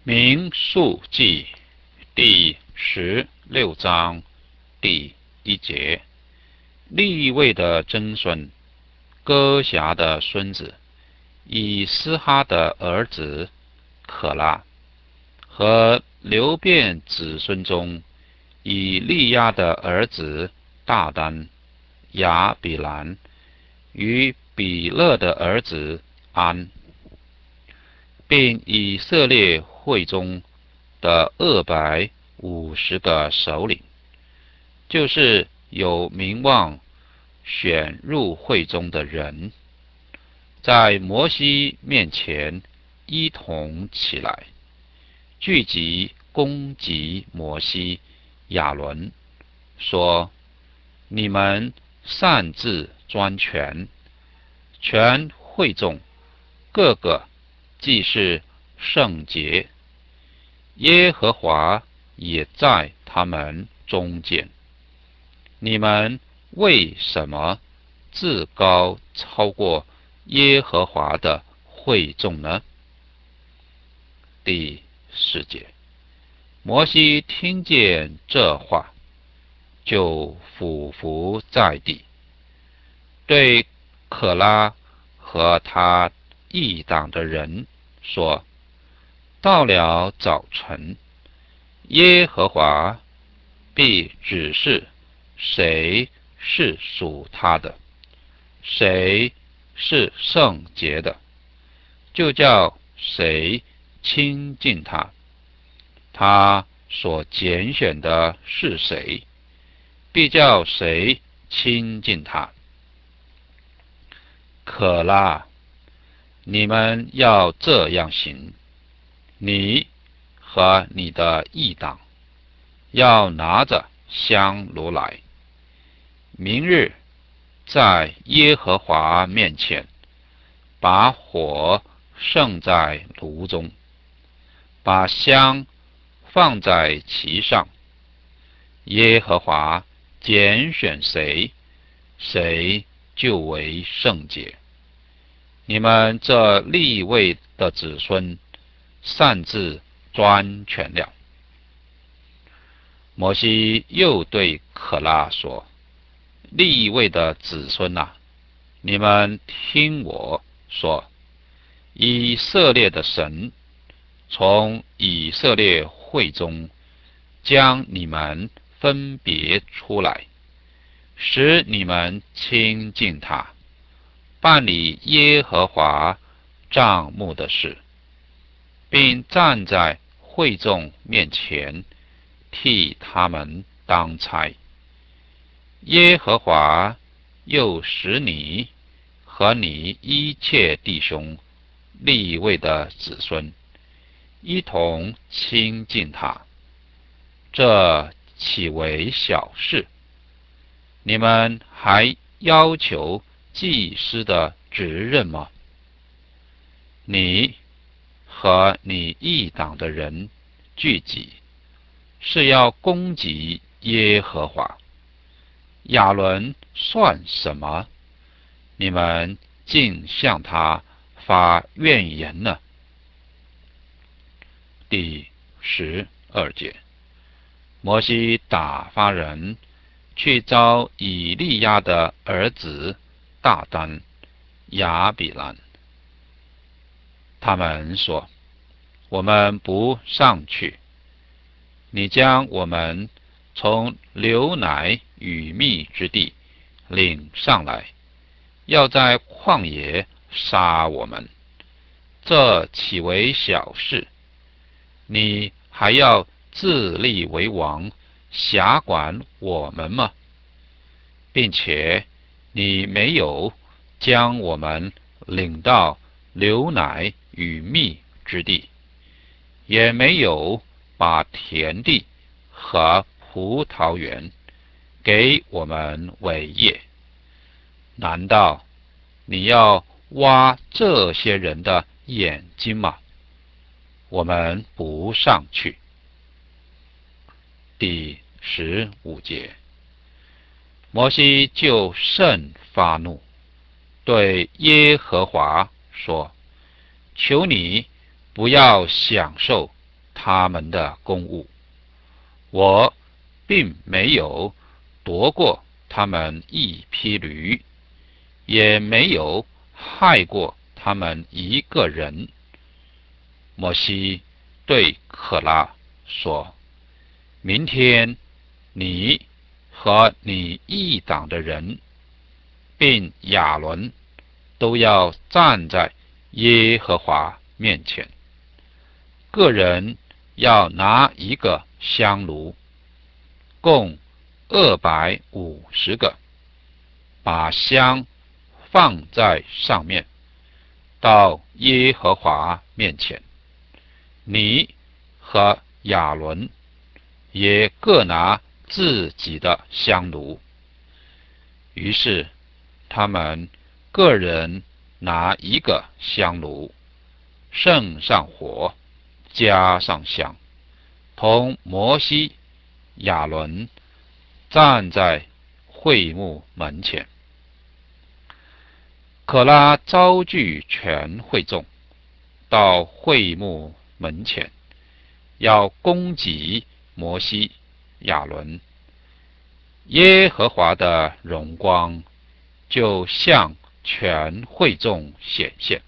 民数记第16章第1节，利未的曾孙哥辖的孙子以斯哈的儿子可拉，和流便子孙中以利亚的儿子大丹、亚比兰与比勒的儿子安，并以色列会中的250个首领，就是有名望选入会中的人，在摩西面前一同起来，聚集攻击摩西、亚伦，说：你们擅自专权，全会众个个既是圣洁，耶和华也在他们中间。你们为什么自高超过耶和华的会众呢？第4节，摩西听见这话，就俯伏在地，对可拉和他一党的人说：到了早晨，耶和华必指示谁是属他的，谁是圣洁的，就叫谁亲近他。他所拣选的是谁，必叫谁亲近他。可拉，你们要这样行，你和你的一党要拿着香炉来，明日在耶和华面前把火盛在炉中，把香放在其上。耶和华拣选谁，谁就为圣洁。你们这利未的子孙擅自专权了。摩西又对可拉说：利未的子孙啊，你们听我说，以色列的神从以色列会中将你们分别出来，使你们亲近他，办理耶和华帐幕的事，并站在会众面前替他们当差。耶和华又使你和你一切弟兄利未的子孙一同亲近他，这岂为小事？你们还要求祭司的职任吗？你和你一党的人聚集，是要攻击耶和华。亚伦算什么？你们竟向他发怨言呢？第12节，摩西打发人去招以利亚的儿子大丹、亚比兰。他们说：我们不上去，你将我们从流奶与蜜之地领上来，要在旷野杀我们，这岂为小事？你还要自立为王，辖管我们吗？并且你没有将我们领到流奶与蜜之地，也没有把田地和葡萄园给我们为业。难道你要挖这些人的眼睛吗？我们不上去。第15节，摩西就甚发怒，对耶和华说：求你不要享受他们的公物。我并没有夺过他们一匹驴，也没有害过他们一个人。摩西对可拉说：明天你和你一党的人，并亚伦都要站在耶和华面前，个人要拿一个香炉，共250个，把香放在上面，到耶和华面前。你和亚伦也各拿自己的香炉。于是他们个人拿一个香炉，盛上火，加上香，同摩西、亚伦站在会幕门前。可拉招聚全会众到会幕门前，要攻击摩西、亚伦。耶和华的荣光就向全会众显现。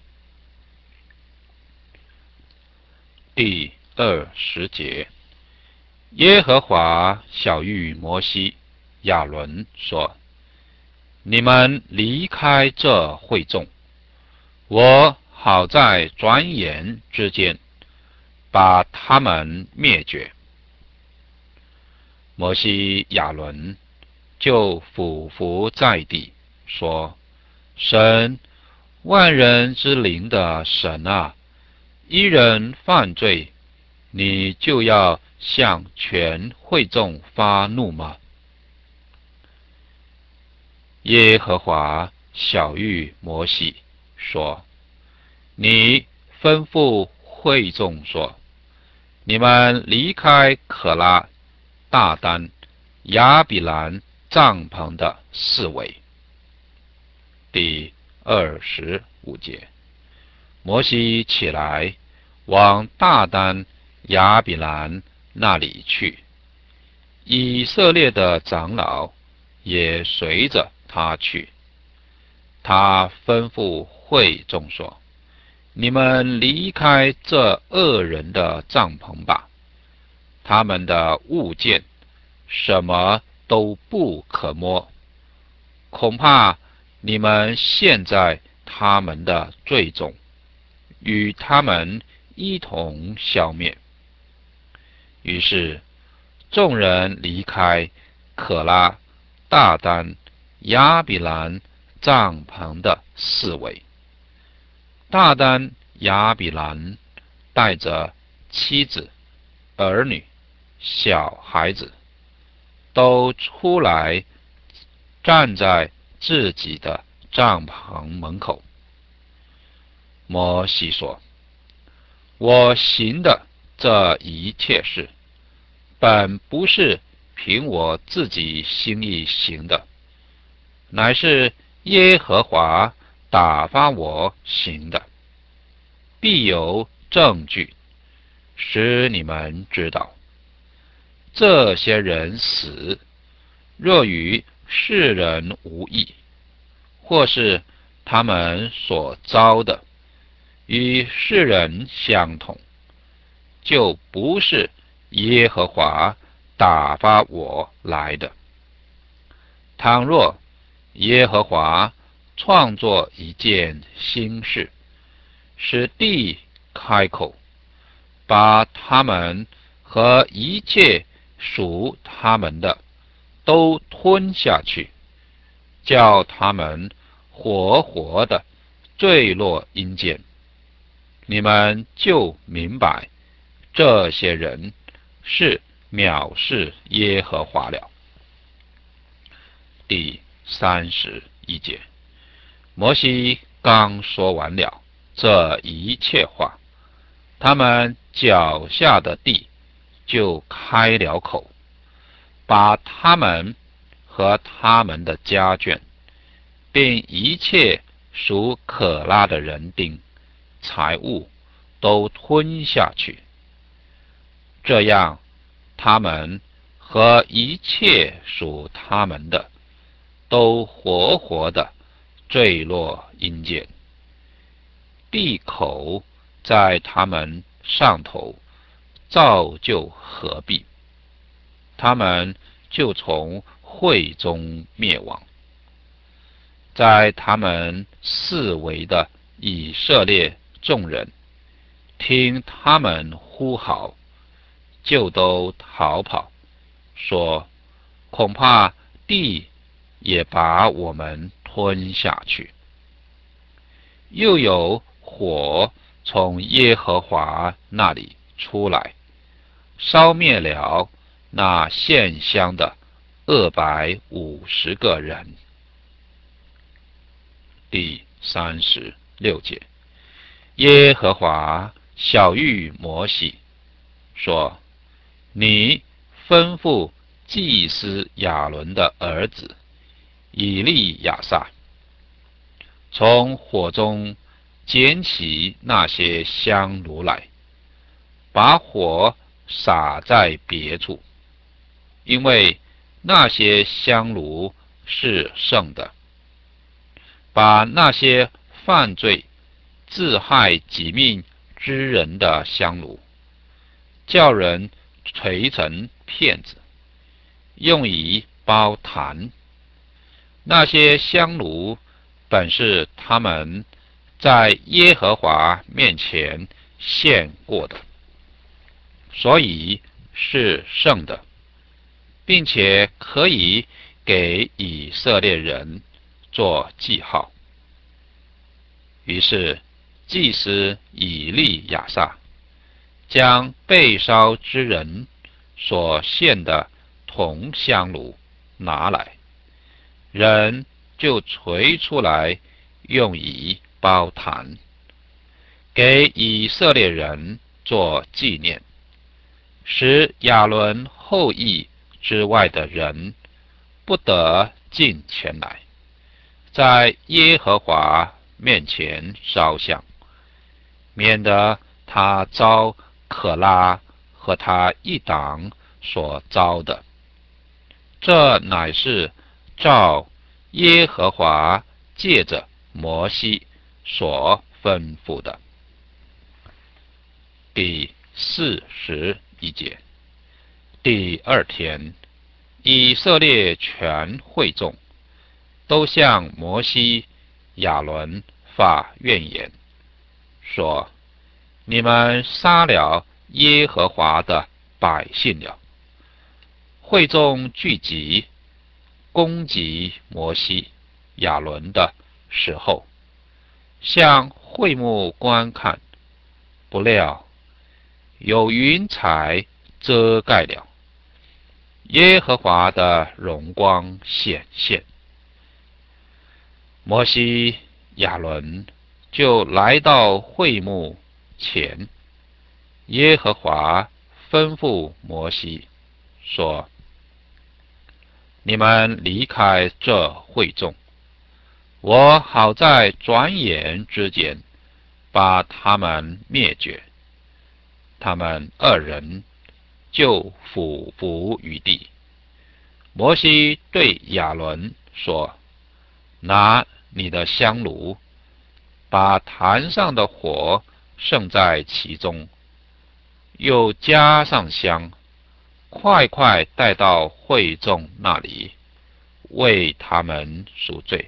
第20节，耶和华晓谕摩西、亚伦说：你们离开这会众，我好在转眼之间把他们灭绝。摩西、亚伦就俯伏在地，说：神，万人之灵的神啊，一人犯罪，你就要向全会众发怒吗？耶和华晓谕摩西说：你吩咐会众说，你们离开可拉、大丹、亚比兰帐篷的四围。第25节，摩西起来，往大丹、亚比兰那里去，以色列的长老也随着他去。他吩咐会众说：你们离开这恶人的帐篷吧，他们的物件什么都不可摸，恐怕你们陷在他们的罪中，与他们一同消灭。于是众人离开可拉、大丹、亚比兰帐篷的四围。大丹、亚比兰带着妻子、儿女、小孩子，都出来站在自己的帐篷门口。摩西说：我行的这一切事，本不是凭我自己心意行的，乃是耶和华打发我行的。必有证据使你们知道，这些人死，若与世人无异，或是他们所遭的与世人相同，就不是耶和华打发我来的。倘若耶和华创作一件新事，使地开口，把他们和一切属他们的都吞下去，叫他们活活的坠落阴间，你们就明白这些人是藐视耶和华了。第31节，摩西刚说完了这一切话，他们脚下的地就开了口，把他们和他们的家眷，并一切属可拉的人丁、财物都吞下去。 这样，他们和一切属他们的，都活活的坠落阴间。地口在他们上头造就合璧，他们就从会中灭亡。在他们四围的以色列众人，听他们呼号，就都逃跑，说恐怕地也把我们吞下去。又有火从耶和华那里出来，烧灭了那献香的250个人。第36节，耶和华晓谕摩西说：你吩咐祭司亚伦的儿子以利亚撒，从火中捡起那些香炉来，把火撒在别处，因为那些香炉是圣的。把那些犯罪自害己命之人的香炉，叫人捶成片子，用以包坛。那些香炉本是他们在耶和华面前献过的，所以是圣的，并且可以给以色列人做记号。于是祭司以利亚撒将被烧之人所献的铜香炉拿来，人就捶出来，用以包坛，给以色列人做纪念，使亚伦后裔之外的人不得进前来，在耶和华面前烧香，免得他遭可拉和他一党所遭的。这乃是照耶和华借着摩西所吩咐的。第41节，第2天，以色列全会众都向摩西、亚伦发怨言，说：你们杀了耶和华的百姓了。会众聚集攻击摩西、亚伦的时候，向会幕观看，不料有云彩遮盖了，耶和华的荣光显现。摩西、亚伦就来到会幕前，耶和华吩咐摩西说：你们离开这会众，我好在转眼之间把他们灭绝。他们2人就俯伏于地。摩西对亚伦说：拿你的香炉，把坛上的火盛在其中，又加上香，快快带到会众那里，为他们赎罪。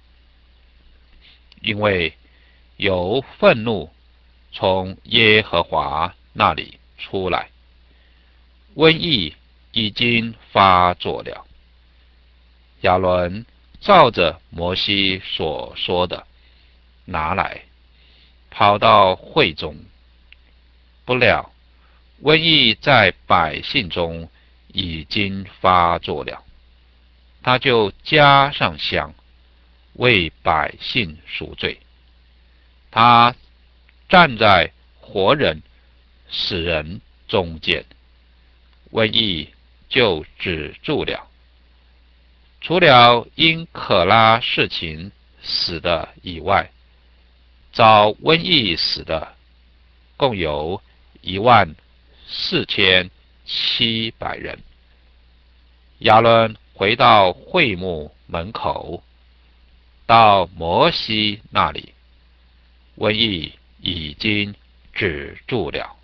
因为有愤怒从耶和华那里出来，瘟疫已经发作了。亚伦照着摩西所说的拿来，跑到会中，不料瘟疫在百姓中已经发作了，他就加上香，为百姓赎罪。他站在活人、死人中间，瘟疫就止住了。除了因可拉事情死的以外，遭瘟疫死的共有13000 4700人。亚伦回到会幕门口，到摩西那里，瘟疫已经止住了。